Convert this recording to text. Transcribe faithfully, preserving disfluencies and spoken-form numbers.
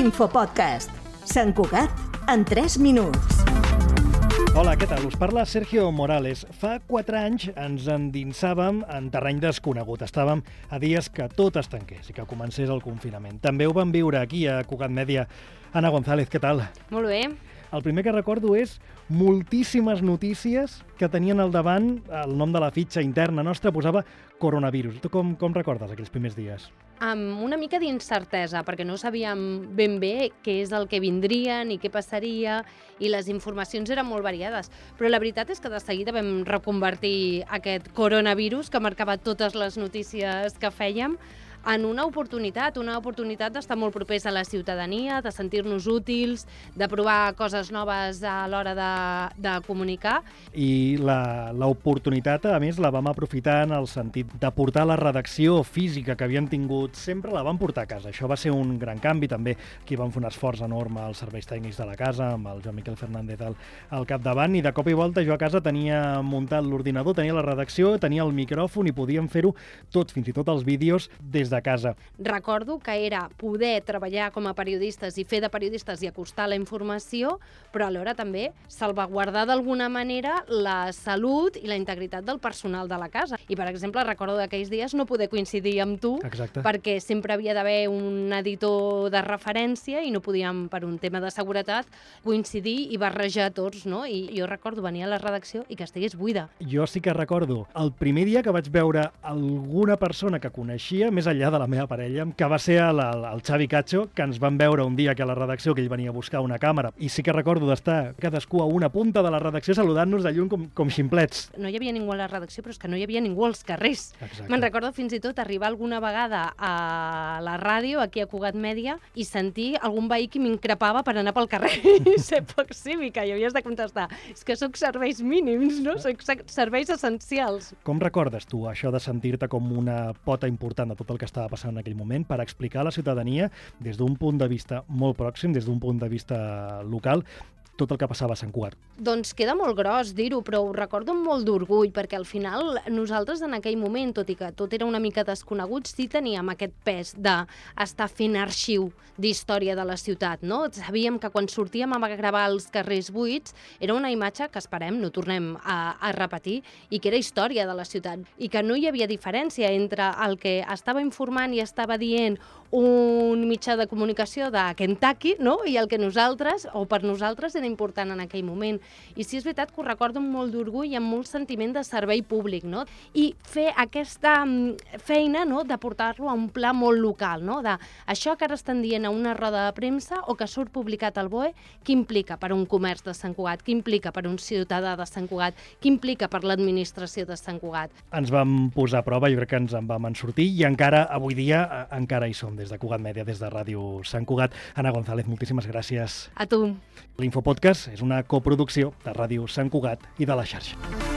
L'infopodcast. Sant Cugat en tres minuts. Hola, què tal? Us parla Sergio Morales. Fa quatre anys ens endinsàvem en terreny desconegut. Estàvem a dies que tot es tanqués i que comencés el confinament. També ho vam viure aquí a Cugat Mèdia. Anna González, què tal? Molt bé. El primer que recordo és moltíssimes notícies que tenien al davant el nom de la fitxa interna nostra, posava coronavirus. Tu com, com recordes aquells primers dies? Amb una mica d'incertesa, perquè no sabíem ben bé què és el que vindria ni què passaria, i les informacions eren molt variades. Però la veritat és que de seguida vam reconvertir aquest coronavirus, que marcava totes les notícies que fèiem, en una oportunitat, una oportunitat d'estar molt propers a la ciutadania, de sentir-nos útils, de provar coses noves a l'hora de, de comunicar. I l'oportunitat, a més, la vam aprofitar en el sentit de portar la redacció física que havíem tingut sempre, la vam portar a casa. Això va ser un gran canvi, també. Aquí vam fer un esforç enorme als serveis tècnics de la casa, amb el Joan Miquel Fernández al, al capdavant, i de cop i volta jo a casa tenia muntat l'ordinador, tenia la redacció, tenia el micròfon i podíem fer-ho tot, fins i tot els vídeos, des de casa. Recordo que era poder treballar com a periodistes i fer de periodistes i acostar la informació, però alhora també salvaguardar d'alguna manera la salut i la integritat del personal de la casa. I, per exemple, recordo d'aquells dies no poder coincidir amb tu, Exacte. Perquè sempre havia d'haver un editor de referència i no podíem, per un tema de seguretat, coincidir i barrejar tots, no? I jo recordo venir a la redacció i que estigués buida. Jo sí que recordo el primer dia que vaig veure alguna persona que coneixia, més enllà de la meva parella, que va ser el, el Xavi Cacho, que ens van veure un dia aquí a la redacció, que ell venia a buscar una càmera, i sí que recordo d'estar cadascú a una punta de la redacció saludant-nos de lluny com, com ximplets. No hi havia ningú a la redacció, però és que no hi havia ningú als carrers. Exacte. Me'n recordo fins i tot arribar alguna vegada a la ràdio, aquí a Cugat Mèdia, i sentir algun veí que m'increpava per anar pel carrer i ser poc cívica, i havies de contestar: és que sóc serveis mínims, no? Sóc serveis essencials. Com recordes tu això de sentir-te com una pota important de tot el que estava passant en aquell moment per explicar a la ciutadania des d'un punt de vista molt pròxim, des d'un punt de vista local, tot el que passava a Sant Cugat? Doncs queda molt gros dir-ho, però ho recordo amb molt d'orgull, perquè al final nosaltres en aquell moment, tot i que tot era una mica desconegut, sí teníem aquest pes d'estar fent arxiu d'història de la ciutat, no? Sabíem que quan sortíem a gravar els carrers buits era una imatge que esperem no tornem a, a repetir, i que era història de la ciutat, i que no hi havia diferència entre el que estava informant i estava dient un mitjà de comunicació de Kentucky, no? I el que nosaltres, o per nosaltres, era important en aquell moment. I sí és veritat que ho recordo amb molt d'orgull i amb molt sentiment de servei públic, no? I fer aquesta feina, no?, de portar-lo a un pla molt local, no? De això que ara estan dient a una roda de premsa o que surt publicat al B O E, què implica per un comerç de Sant Cugat, què implica per un ciutadà de Sant Cugat, què implica per l'administració de Sant Cugat. Ens vam posar a prova, jo crec que ens en vam en sortir, i encara avui dia encara hi som, des de Cugat Mèdia, des de Ràdio Sant Cugat. Anna González, moltíssimes gràcies. A tu. L'Infopodcast és una coproducció de Ràdio Sant Cugat i de la xarxa.